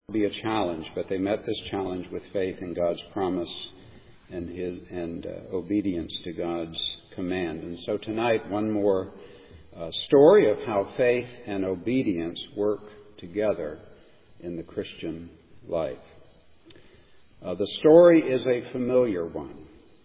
be a challenge, but they met this challenge with faith in God's promise and obedience to God's command. And so tonight, one more story of how faith and obedience work together in the Christian life. The story is a familiar one.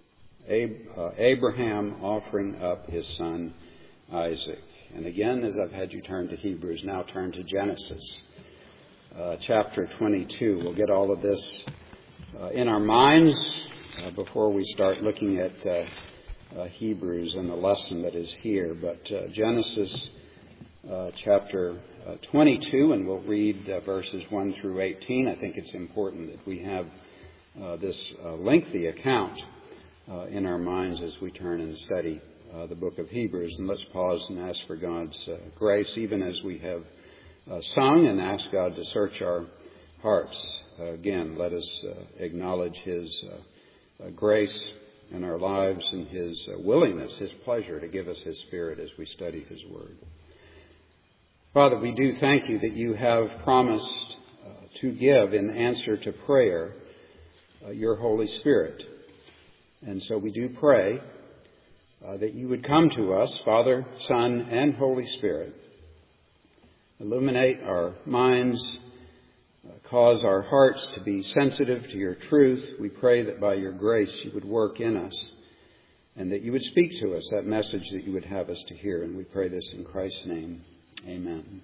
Abraham offering up his son Isaac. And again, as I've had you turn to Hebrews, now turn to Genesis, chapter 22. We'll get all of this in our minds before we start looking at Hebrews and the lesson that is here. But Genesis chapter 22, and we'll read verses 1 through 18. I think it's important that we have this lengthy account in our minds as we turn and study the book of Hebrews. And let's pause and ask for God's grace, even as we have sung, and ask God to search our hearts. Again, let us acknowledge His grace in our lives and His willingness, His pleasure to give us His Spirit as we study His Word. Father, we do thank You that You have promised to give in answer to prayer Your Holy Spirit. And so we do pray that You would come to us, Father, Son, and Holy Spirit. Illuminate our minds, cause our hearts to be sensitive to Your truth. We pray that by Your grace You would work in us and that You would speak to us that message that You would have us to hear. And we pray this in Christ's name. Amen.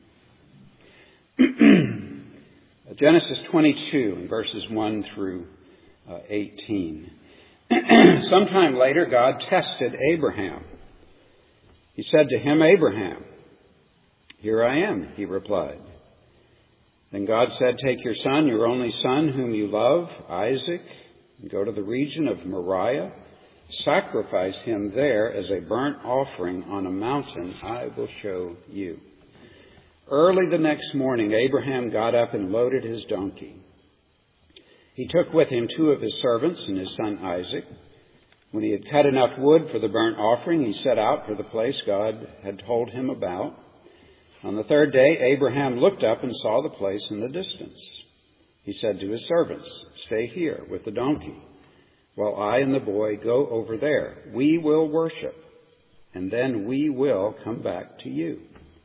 Genesis 22, verses 1 through 18. Sometime later, God tested Abraham. He said to him, "Abraham." "Here I am," he replied. Then God said, "Take your son, your only son, whom you love, Isaac, and go to the region of Moriah. Sacrifice him there as a burnt offering on a mountain I will show you." Early the next morning, Abraham got up and loaded his donkey. He took with him 2 of his servants and his son Isaac. When he had cut enough wood for the burnt offering, he set out for the place God had told him about. On the 3rd day, Abraham looked up and saw the place in the distance. He said to his servants, "Stay here with the donkey, while I and the boy go over there. We will worship, and then we will come back to you."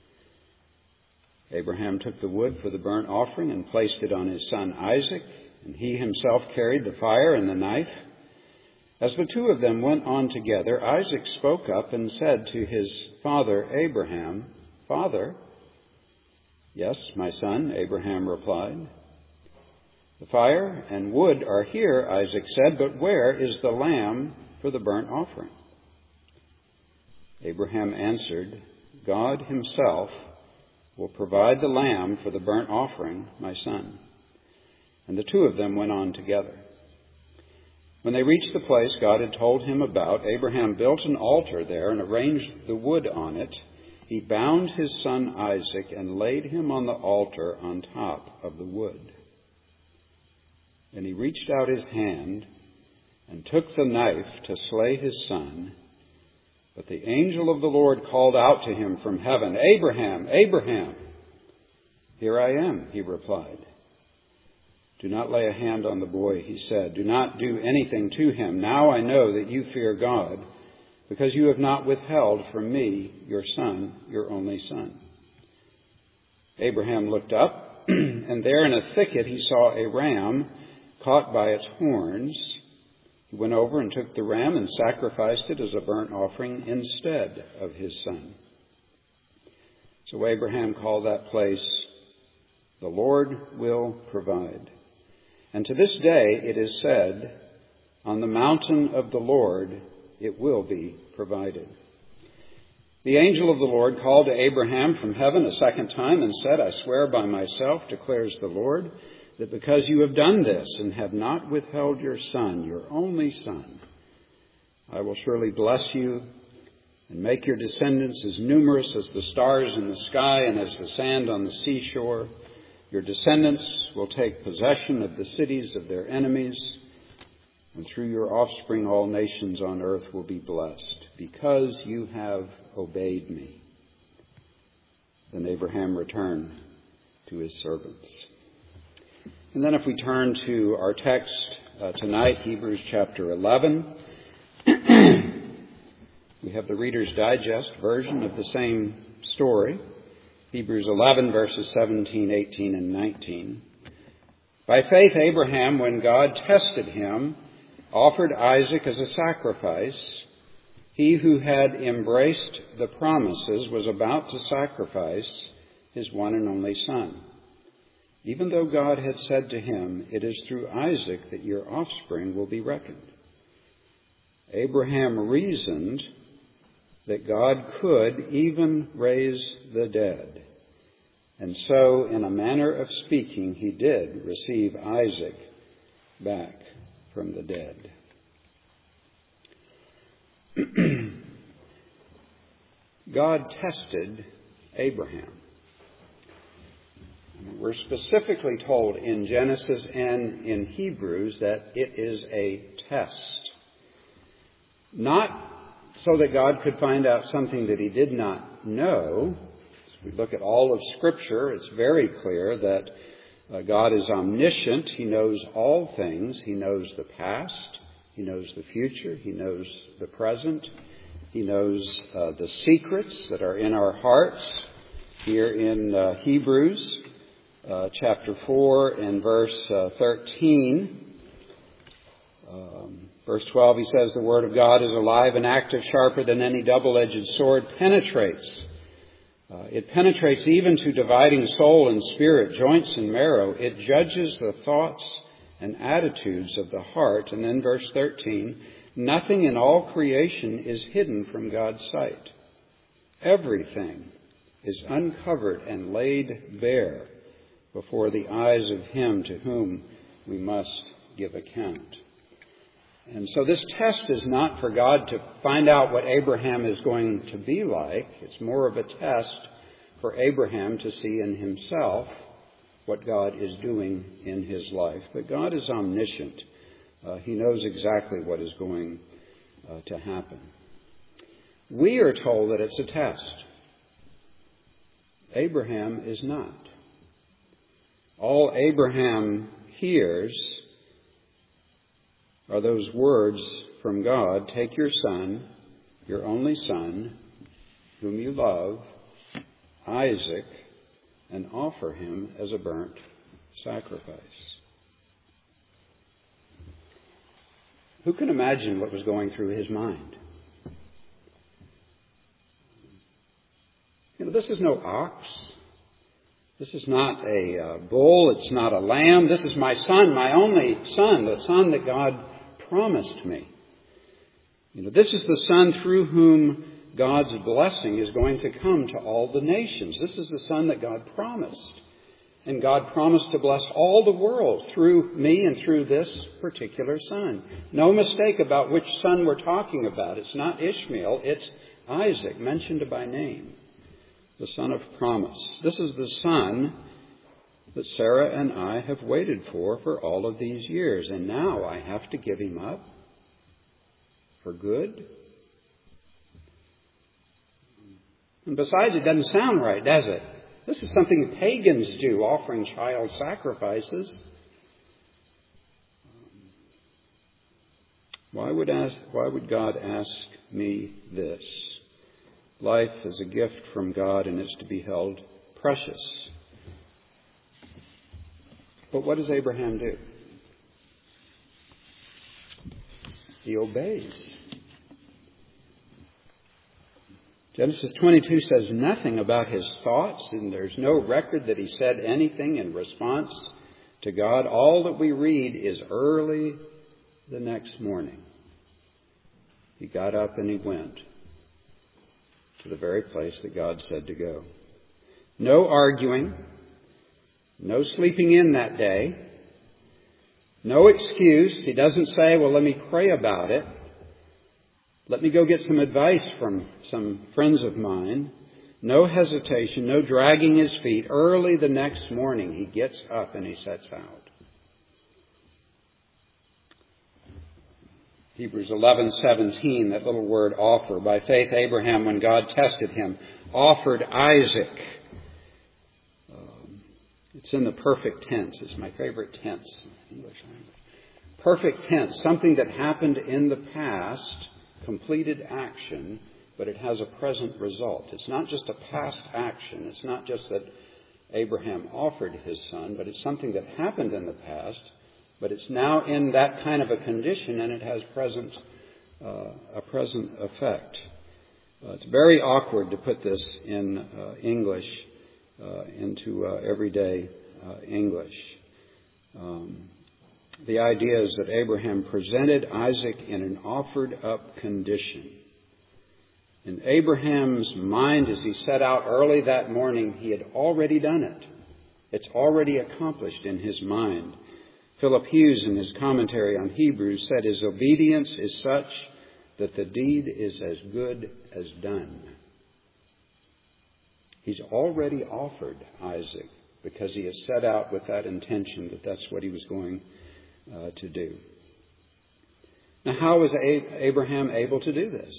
Abraham took the wood for the burnt offering and placed it on his son Isaac, and he himself carried the fire and the knife. As the 2 of them went on together, Isaac spoke up and said to his father Abraham, "Father?" "Yes, my son," Abraham replied. "The fire and wood are here," Isaac said, "but where is the lamb for the burnt offering?" Abraham answered, "God Himself will provide the lamb for the burnt offering, my son." And the 2 of them went on together. When they reached the place God had told him about, Abraham built an altar there and arranged the wood on it. He bound his son Isaac and laid him on the altar on top of the wood. Then he reached out his hand and took the knife to slay his son. But the angel of the Lord called out to him from heaven, "Abraham, Abraham!" "Here I am," he replied. "Do not lay a hand on the boy," he said. "Do not do anything to him. Now I know that you fear God, because you have not withheld from me your son, your only son." Abraham looked up, and there in a thicket he saw a ram caught by its horns. He went over and took the ram and sacrificed it as a burnt offering instead of his son. So Abraham called that place, "The Lord will provide." And to this day it is said, "On the mountain of the Lord it will be provided." The angel of the Lord called to Abraham from heaven a second time and said, "I swear by myself, declares the Lord, that because you have done this and have not withheld your son, your only son, I will surely bless you and make your descendants as numerous as the stars in the sky and as the sand on the seashore. Your descendants will take possession of the cities of their enemies, and through your offspring all nations on earth will be blessed, because you have obeyed me." Then Abraham returned to his servants. And then if we turn to our text tonight, Hebrews chapter 11, we have the Reader's Digest version of the same story. Hebrews 11, verses 17, 18, and 19. By faith, Abraham, when God tested him, offered Isaac as a sacrifice. He who had embraced the promises was about to sacrifice his one and only son, even though God had said to him, "It is through Isaac that your offspring will be reckoned." Abraham reasoned that God could even raise the dead. And so, in a manner of speaking, he did receive Isaac back from the dead. God tested Abraham. We're specifically told in Genesis and in Hebrews that it is a test. Not so that God could find out something that he did not know. As we look at all of Scripture, it's very clear that God is omniscient. He knows all things. He knows the past. He knows the future. He knows the present. He knows the secrets that are in our hearts. Here in Hebrews chapter 4 and verse 13, verse 12, he says, "The word of God is alive and active, sharper than any double-edged sword, penetrates. It penetrates even to dividing soul and spirit, joints and marrow. It judges the thoughts and attitudes of the heart." And then verse 13, "Nothing in all creation is hidden from God's sight. Everything is uncovered and laid bare before the eyes of him to whom we must give account." And so this test is not for God to find out what Abraham is going to be like. It's more of a test for Abraham to see in himself what God is doing in his life. But God is omniscient. He knows exactly what is going to happen. We are told that it's a test. Abraham is not. All Abraham hears are those words from God, "Take your son, your only son, whom you love, Isaac, and offer him as a burnt sacrifice." Who can imagine what was going through his mind? This is no ox. This is not a bull. It's not a lamb. This is my son, my only son, the son that God promised me. This is the son through whom God's blessing is going to come to all the nations. This is the son that God promised. And God promised to bless all the world through me and through this particular son. No mistake about which son we're talking about. It's not Ishmael. It's Isaac, mentioned by name. The son of promise. This is the son that Sarah and I have waited for all of these years. And now I have to give him up for good? And besides, it doesn't sound right, does it? This is something pagans do, offering child sacrifices. Why would God ask me this? Life is a gift from God and is to be held precious. But what does Abraham do? He obeys. Genesis 22 says nothing about his thoughts, and there's no record that he said anything in response to God. All that we read is early the next morning. He got up and he went to the very place that God said to go. No arguing, no sleeping in that day, no excuse. He doesn't say, "Well, let me pray about it. Let me go get some advice from some friends of mine." No hesitation, no dragging his feet. Early the next morning, he gets up and he sets out. Hebrews 11:17, that little word offer. By faith, Abraham, when God tested him, offered Isaac. It's in the perfect tense. It's my favorite tense in English language. Perfect tense, something that happened in the past, completed action, but it has a present result. It's not just a past action. It's not just that Abraham offered his son, but it's something that happened in the past, but it's now in that kind of a condition, and it has a present effect. It's very awkward to put this in English, into everyday English. The idea is that Abraham presented Isaac in an offered-up condition. In Abraham's mind, as he set out early that morning, he had already done it. It's already accomplished in his mind. Philip Hughes, in his commentary on Hebrews, said his obedience is such that the deed is as good as done. He's already offered Isaac because he has set out with that intention that that's what he was going to do. Now, how was Abraham able to do this?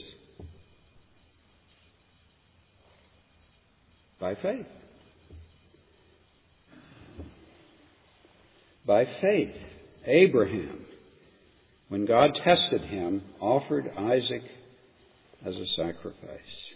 By faith. By faith, Abraham, when God tested him, offered Isaac as a sacrifice.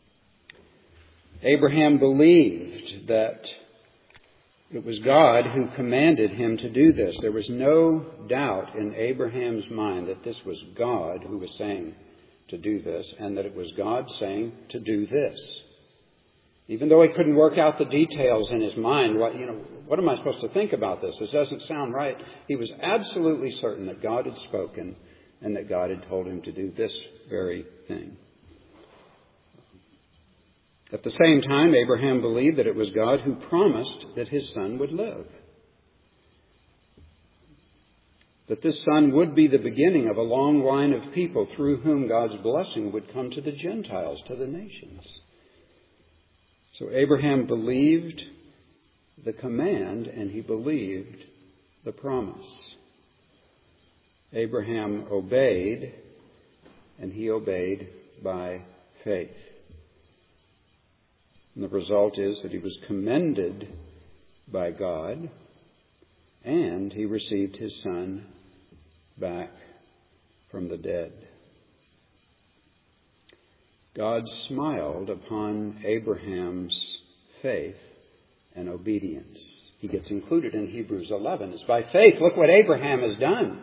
Abraham believed that it was God who commanded him to do this. There was no doubt in Abraham's mind that this was God who was saying to do this, and that it was God saying to do this. Even though he couldn't work out the details in his mind, what am I supposed to think about this? This doesn't sound right. He was absolutely certain that God had spoken and that God had told him to do this very thing. At the same time, Abraham believed that it was God who promised that his son would live. That this son would be the beginning of a long line of people through whom God's blessing would come to the Gentiles, to the nations. So Abraham believed the command and he believed the promise. Abraham obeyed and he obeyed by faith. And the result is that he was commended by God and he received his son back from the dead. God smiled upon Abraham's faith and obedience. He gets included in Hebrews 11. It's by faith. Look what Abraham has done.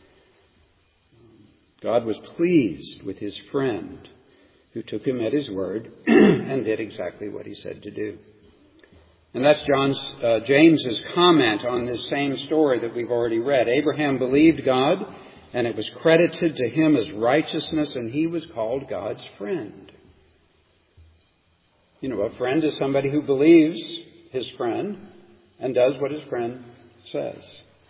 God was pleased with his friend who took him at his word and did exactly what he said to do. And that's James's comment on this same story that we've already read. Abraham believed God, and it was credited to him as righteousness, and he was called God's friend. A friend is somebody who believes his friend and does what his friend says.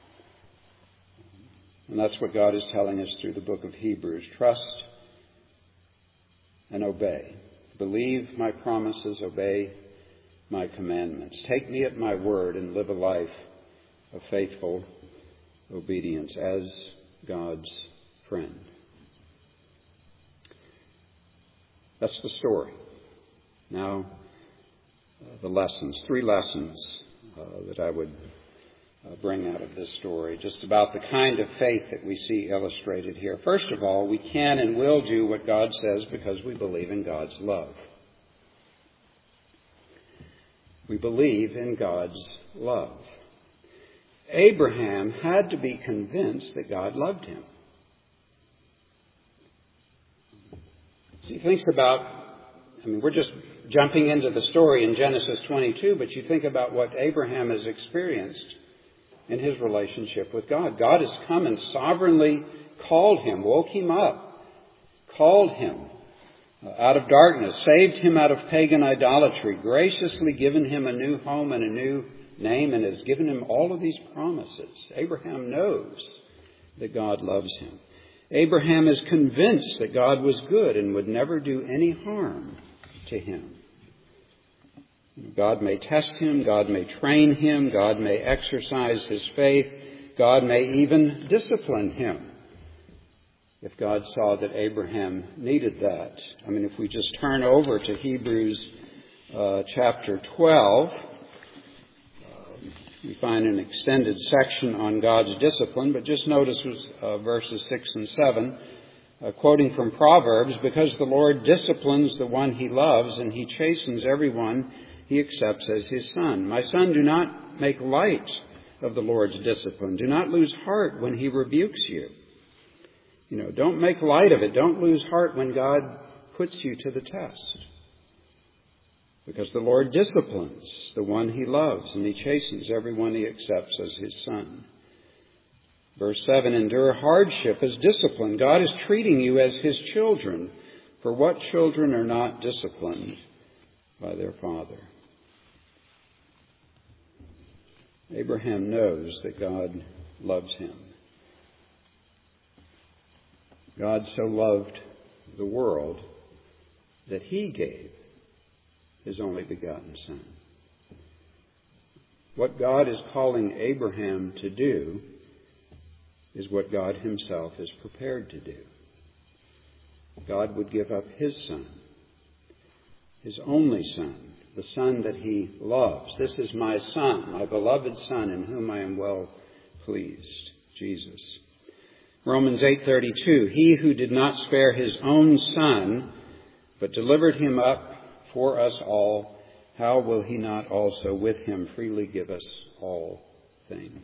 And that's what God is telling us through the book of Hebrews. Trust and obey. Believe my promises, obey my commandments. Take me at my word and live a life of faithful obedience as God's friend. That's the story. Now, the lessons. 3 lessons that I would bring out of this story, just about the kind of faith that we see illustrated here. First of all, we can and will do what God says because we believe in God's love. We believe in God's love. Abraham had to be convinced that God loved him. So he thinks about, we're just jumping into the story in Genesis 22, but you think about what Abraham has experienced in his relationship with God. God has come and sovereignly called him, woke him up, called him out of darkness, saved him out of pagan idolatry, graciously given him a new home and a new name, and has given him all of these promises. Abraham knows that God loves him. Abraham is convinced that God was good and would never do any harm to him. God may test him, God may train him, God may exercise his faith, God may even discipline him if God saw that Abraham needed that. If we just turn over to Hebrews chapter 12, we find an extended section on God's discipline, but just notice verses 6 and 7, quoting from Proverbs, because the Lord disciplines the one he loves, and he chastens everyone he accepts as his son. My son, do not make light of the Lord's discipline. Do not lose heart when he rebukes you. Don't make light of it. Don't lose heart when God puts you to the test. Because the Lord disciplines the one he loves, and he chastens everyone he accepts as his son. Verse 7, endure hardship as discipline. God is treating you as his children. For what children are not disciplined by their father? Abraham knows that God loves him. God so loved the world that he gave his only begotten Son. What God is calling Abraham to do is what God himself is prepared to do. God would give up his Son, his only Son, the Son that he loves. This is my Son, my beloved Son, in whom I am well pleased, Jesus. Romans 8:32, he who did not spare his own Son, but delivered him up for us all, how will he not also with him freely give us all things?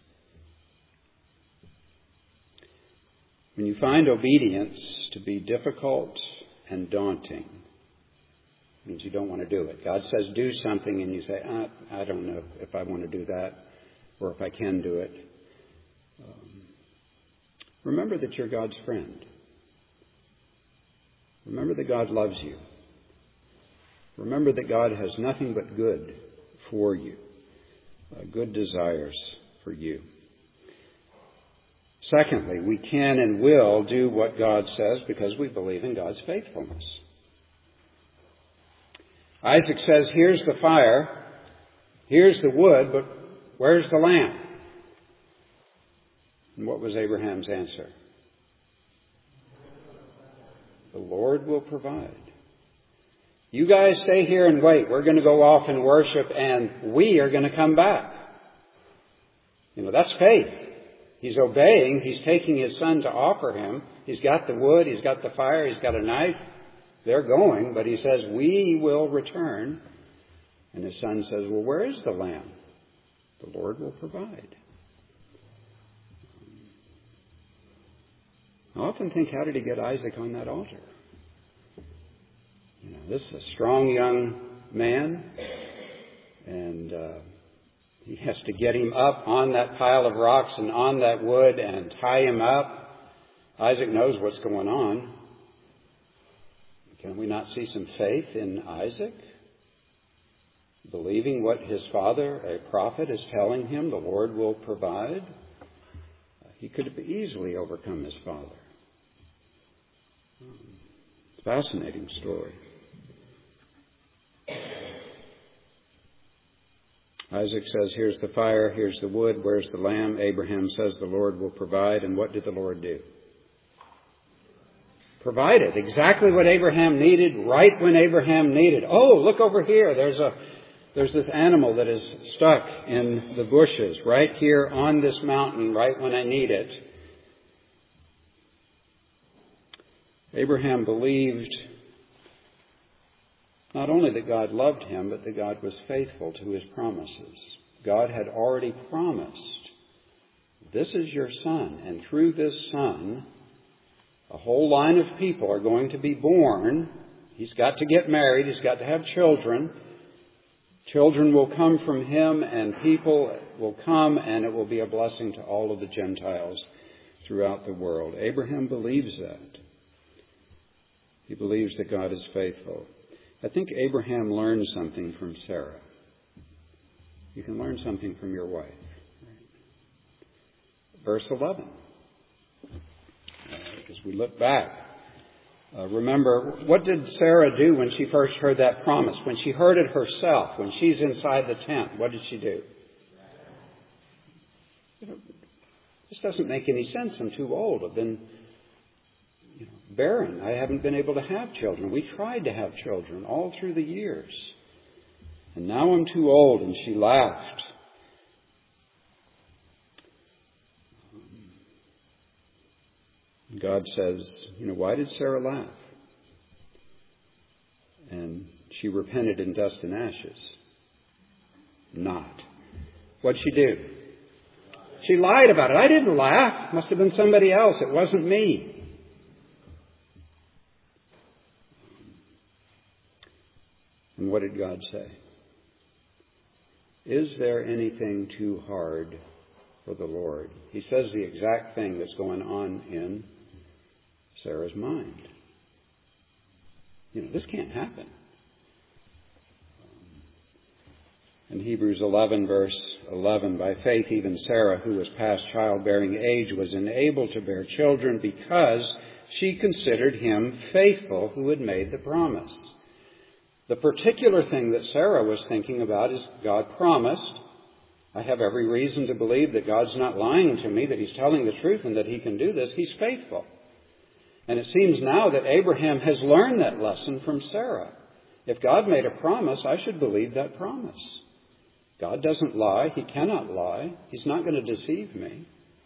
When you find obedience to be difficult and daunting, it means you don't want to do it. God says do something and you say, I don't know if I want to do that or if I can do it. Remember that you're God's friend. Remember that God loves you. Remember that God has nothing but good for you, good desires for you. Secondly, we can and will do what God says because we believe in God's faithfulness. Isaac says, here's the fire, here's the wood, but where's the lamb? And what was Abraham's answer? The Lord will provide. You guys stay here and wait. We're going to go off and worship, and we are going to come back. That's faith. He's obeying. He's taking his son to offer him. He's got the wood. He's got the fire. He's got a knife. They're going, but he says, we will return. And his son says, well, where is the lamb? The Lord will provide. I often think, how did he get Isaac on that altar? This is a strong young man, and he has to get him up on that pile of rocks and on that wood and tie him up. Isaac knows what's going on. Can we not see some faith in Isaac? Believing what his father, a prophet, is telling him, the Lord will provide. He could have easily overcome his father. It's a fascinating story. Isaac says, here's the fire, here's the wood, where's the lamb? Abraham says the Lord will provide. And what did the Lord do? Provided exactly what Abraham needed, right when Abraham needed. Oh, look over here. There's this animal that is stuck in the bushes right here on this mountain, right when I need it. Abraham believed not only that God loved him, but that God was faithful to his promises. God had already promised, this is your son, and through this son, a whole line of people are going to be born. He's got to get married. He's got to have children. Children will come from him, and people will come, and it will be a blessing to all of the Gentiles throughout the world. Abraham believes that. He believes that God is faithful. I think Abraham learned something from Sarah. You can learn something from your wife. Verse 11. As we look back, remember, what did Sarah do when she first heard that promise? When she heard it herself, when she's inside the tent, what did she do? This doesn't make any sense. I'm too old. I've been barren. I haven't been able to have children. We tried to have children all through the years. And now I'm too old. And she laughed. God says, why did Sarah laugh? And she repented in dust and ashes. Not. What'd she do? She lied about it. I didn't laugh. Must have been somebody else. It wasn't me. And what did God say? Is there anything too hard for the Lord? He says the exact thing that's going on in Sarah's mind. This can't happen. In Hebrews 11, verse 11, by faith even Sarah, who was past childbearing age, was enabled to bear children because she considered him faithful who had made the promise. The particular thing that Sarah was thinking about is God promised. I have every reason to believe that God's not lying to me, that he's telling the truth and that he can do this. He's faithful. And it seems now that Abraham has learned that lesson from Sarah. If God made a promise, I should believe that promise. God doesn't lie. He cannot lie. He's not going to deceive me.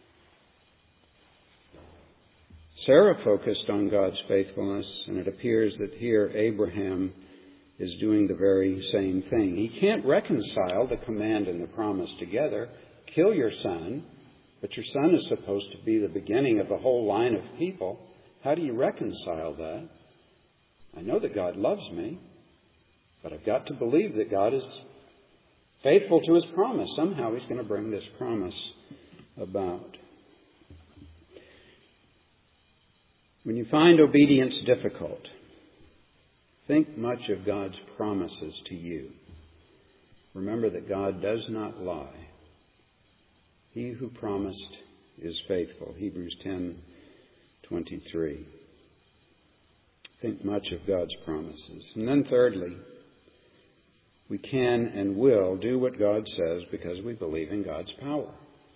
Sarah focused on God's faithfulness, and it appears that here Abraham is doing the very same thing. He can't reconcile the command and the promise together. Kill your son, but your son is supposed to be the beginning of a whole line of people. How do you reconcile that? I know that God loves me, but I've got to believe that God is faithful to his promise. Somehow he's going to bring this promise about. When you find obedience difficult, think much of God's promises to you. Remember that God does not lie. He who promised is faithful. Hebrews 10:23. Think much of God's promises. And then thirdly, we can and will do what God says because we believe in God's power.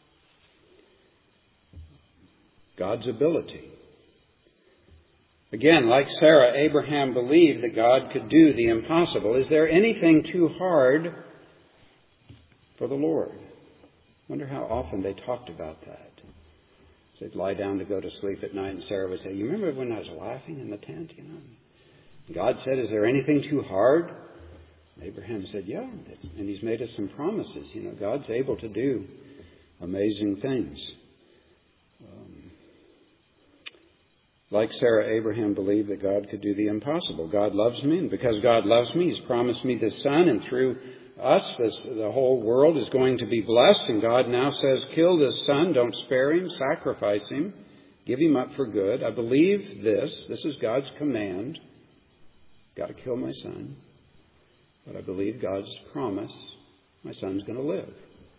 God's ability. Again, like Sarah, Abraham believed that God could do the impossible. Is there anything too hard for the Lord? I wonder how often they talked about that. So they'd lie down to go to sleep at night and Sarah would say, you remember when I was laughing in the tent? God said, is there anything too hard? Abraham said, yeah, and he's made us some promises. God's able to do amazing things. Like Sarah, Abraham believed that God could do the impossible. God loves me, and because God loves me, he's promised me this son, and through us, the whole world is going to be blessed. And God now says, kill this son, don't spare him, sacrifice him, give him up for good. I believe this. This is God's command. Got to kill my son. But I believe God's promise, my son's going to live.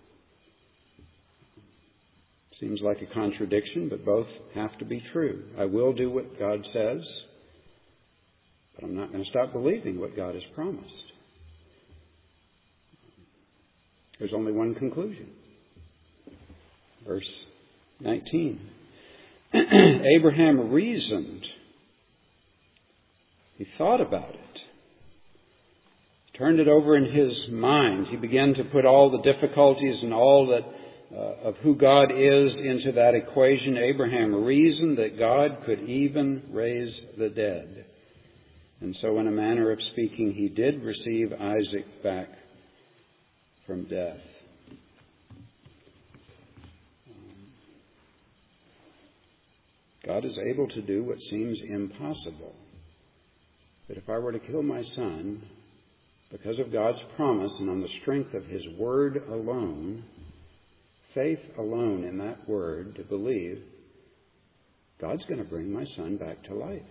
Seems like a contradiction, but both have to be true. I will do what God says, but I'm not going to stop believing what God has promised. There's only one conclusion. Verse 19. Abraham reasoned. He thought about it. Turned it over in his mind. He began to put all the difficulties and all that of who God is into that equation. Abraham reasoned that God could even raise the dead. And so in a manner of speaking, he did receive Isaac back from death. God is able to do what seems impossible. But if I were to kill my son, because of God's promise and on the strength of his word alone, faith alone in that word to believe, God's going to bring my son back to life.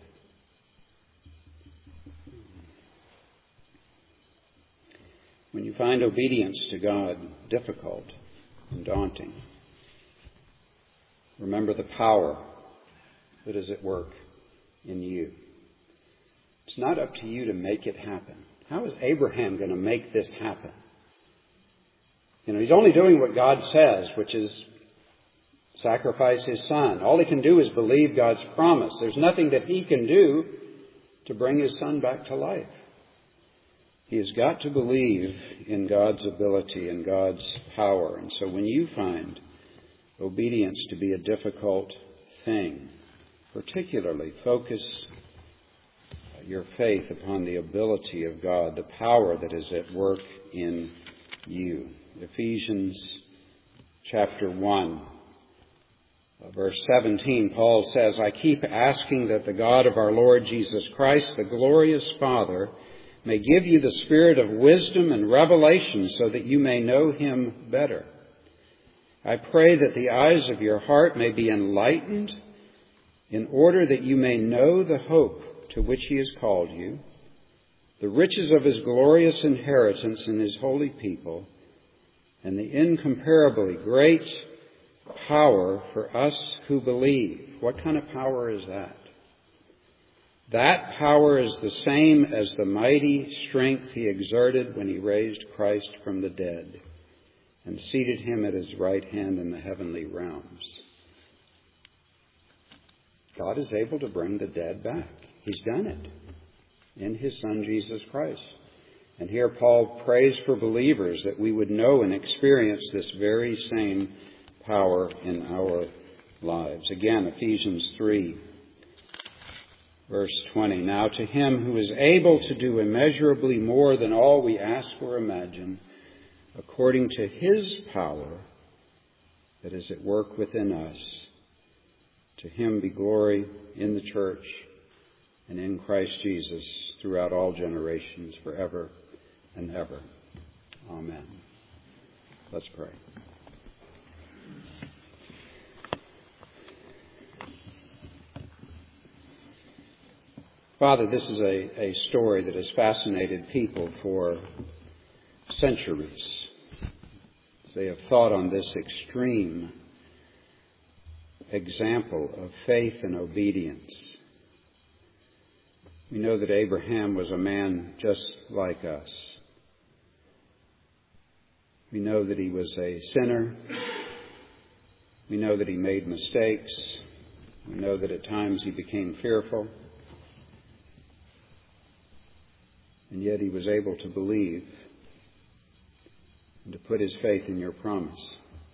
When you find obedience to God difficult and daunting, remember the power that is at work in you. It's not up to you to make it happen. How is Abraham going to make this happen? He's only doing what God says, which is sacrifice his son. All he can do is believe God's promise. There's nothing that he can do to bring his son back to life. He has got to believe in God's ability and God's power. And so when you find obedience to be a difficult thing, particularly focus your faith upon the ability of God, the power that is at work in you. Ephesians chapter 1, verse 17, Paul says, I keep asking that the God of our Lord Jesus Christ, the glorious Father, may give you the spirit of wisdom and revelation so that you may know him better. I pray that the eyes of your heart may be enlightened in order that you may know the hope to which he has called you, the riches of his glorious inheritance in his holy people, and the incomparably great power for us who believe. What kind of power is that? That power is the same as the mighty strength he exerted when he raised Christ from the dead and seated him at his right hand in the heavenly realms. God is able to bring the dead back. He's done it in his Son, Jesus Christ. And here Paul prays for believers that we would know and experience this very same power in our lives. Again, Ephesians 3, verse 20. Now to him who is able to do immeasurably more than all we ask or imagine, according to his power that is at work within us, to him be glory in the church and in Christ Jesus throughout all generations, forever and ever. Amen. Let's pray. Father, this is a story that has fascinated people for centuries. They have thought on this extreme example of faith and obedience. We know that Abraham was a man just like us. We know that he was a sinner. We know that he made mistakes. We know that at times he became fearful. And yet he was able to believe and to put his faith in your promise.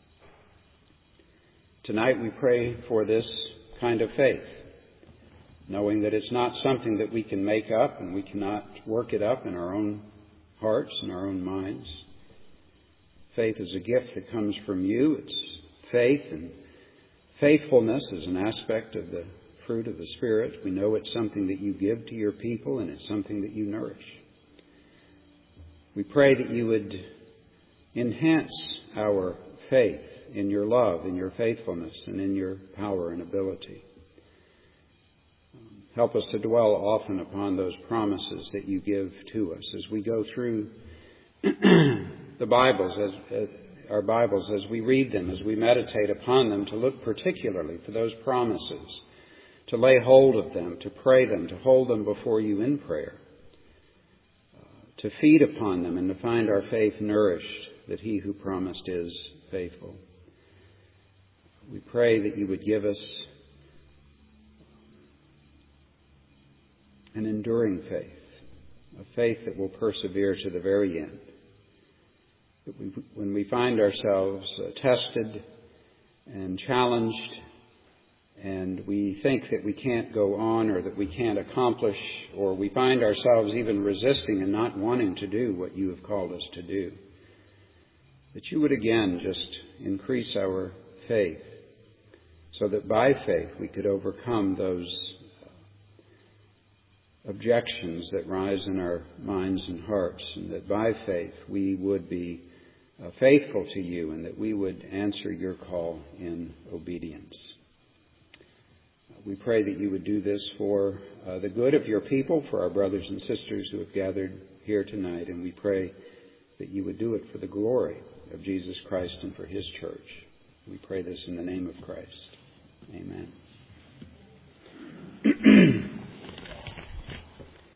Tonight we pray for this kind of faith, knowing that it's not something that we can make up and we cannot work it up in our own hearts and our own minds. Faith is a gift that comes from you. It's faith, and faithfulness is an aspect of the fruit of the Spirit. We know it's something that you give to your people, and it's something that you nourish. We pray that you would enhance our faith in your love, in your faithfulness, and in your power and ability. Help us to dwell often upon those promises that you give to us as we go through the Bibles, our Bibles, as we read them, as we meditate upon them, to look particularly for those promises, to lay hold of them, to pray them, to hold them before you in prayer, to feed upon them and to find our faith nourished, that he who promised is faithful. We pray that you would give us an enduring faith, a faith that will persevere to the very end. That when we find ourselves tested and challenged, and we think that we can't go on or that we can't accomplish, or we find ourselves even resisting and not wanting to do what you have called us to do, that you would again just increase our faith so that by faith we could overcome those objections that rise in our minds and hearts, and that by faith we would be faithful to you, and that we would answer your call in obedience. We pray that you would do this for the good of your people, for our brothers and sisters who have gathered here tonight, and we pray that you would do it for the glory of Jesus Christ and for his church. We pray this in the name of Christ. Amen.